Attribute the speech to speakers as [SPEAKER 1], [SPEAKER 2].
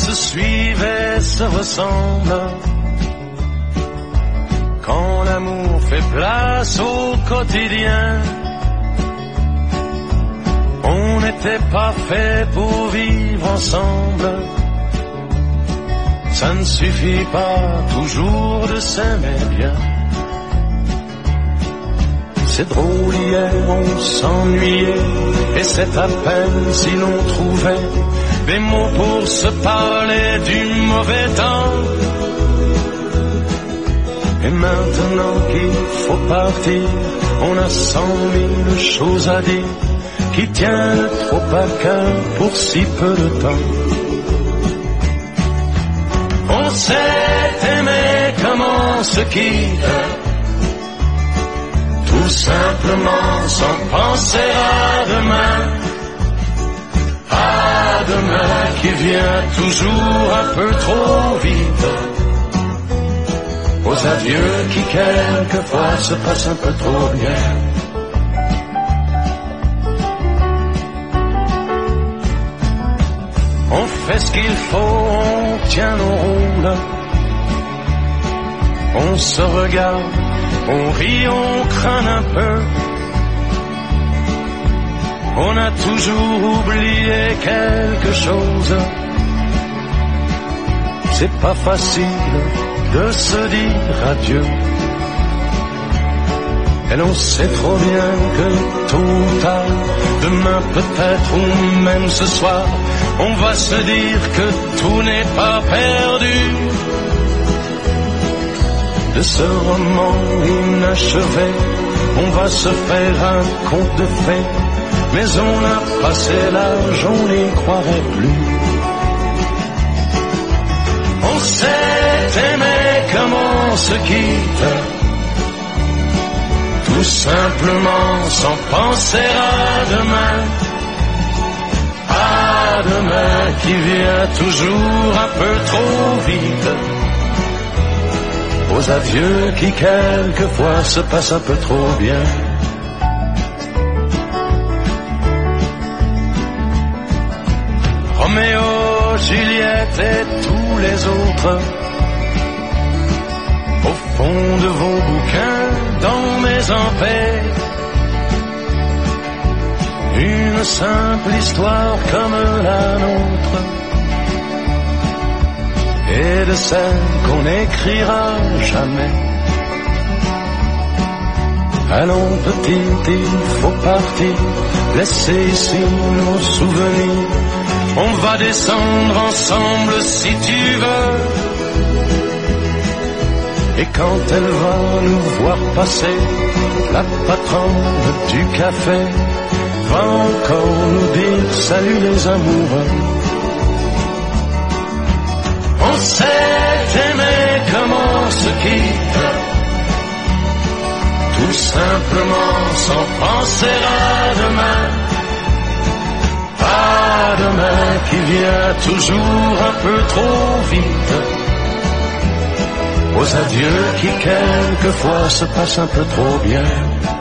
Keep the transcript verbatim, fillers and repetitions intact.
[SPEAKER 1] se suivent et se ressemblent. Quand l'amour fait place au quotidien, on n'était pas fait pour vivre ensemble. Ça ne suffit pas toujours de s'aimer bien. C'est drôle, hier on s'ennuyait, et c'est à peine si l'on trouvait des mots pour se parler du mauvais temps. Et maintenant qu'il faut partir, on a cent mille choses à dire qui tiennent trop à cœur pour si peu de temps. On s'est aimé comme on se quitte, tout simplement sans penser à demain. À demain qui vient toujours un peu trop vite. Aux adieux qui quelquefois se passent un peu trop bien. On fait ce qu'il faut, on tient nos rôles. On se regarde, on rit, on craint un peu. On a toujours oublié quelque chose. C'est pas facile de se dire adieu. Et l'on sait trop bien que tôt ou tard, demain peut-être ou même ce soir, on va se dire que tout n'est pas perdu. De ce roman inachevé, on va se faire un conte de fées, mais on a passé l'âge, on n'y croirait plus. On s'est aimé comme on se quitte, tout simplement sans penser à demain. À demain qui vient toujours un peu trop vite. Aux adieux qui quelquefois se passent un peu trop bien. Roméo, Juliette et tous les autres, au fond de vos bouquins, dans mes empêches, une simple histoire comme la nôtre, et de celle qu'on n'écrira jamais. Allons petite, il faut partir, laisser ici nos souvenirs. On va descendre ensemble si tu veux. Et quand elle va nous voir passer, la patronne du café va encore nous dire salut les amoureux. On s'est aimé comme on se quitte, tout simplement sans penser à demain. À demain qui vient toujours un peu trop vite. Aux adieux qui quelquefois se passent un peu trop bien.